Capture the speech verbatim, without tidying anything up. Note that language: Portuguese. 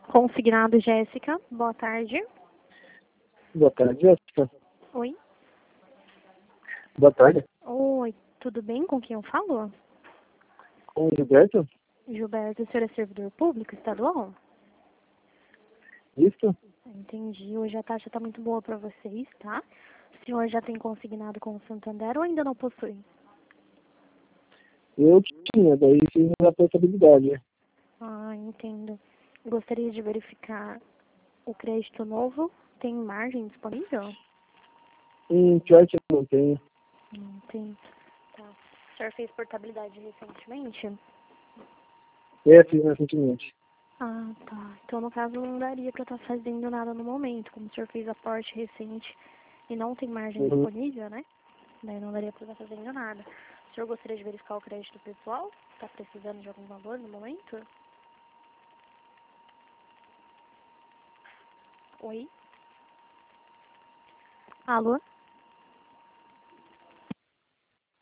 Consignado Jéssica, boa tarde. Boa tarde, Jéssica. Oi? Boa tarde. Oi, tudo bem? Com quem eu falo? Com o Gilberto? Gilberto, o senhor é servidor público estadual? Isso? Entendi. Hoje a taxa está muito boa para vocês, tá? O senhor já tem consignado com o Santander ou ainda não possui? Eu tinha, daí fiz a portabilidade. Ah, entendo. Gostaria de verificar o crédito novo. Tem margem disponível? Hum, pior que eu não tenho. Não tem. Tá. O senhor fez portabilidade recentemente? É, fiz recentemente. Ah, tá. Então, no caso, não daria para estar fazendo nada no momento. Como o senhor fez aporte recente e não tem margem Uhum. disponível, né? Daí não daria para estar fazendo nada. O senhor gostaria de verificar o crédito pessoal? Está precisando de algum valor no momento? Oi? Alô?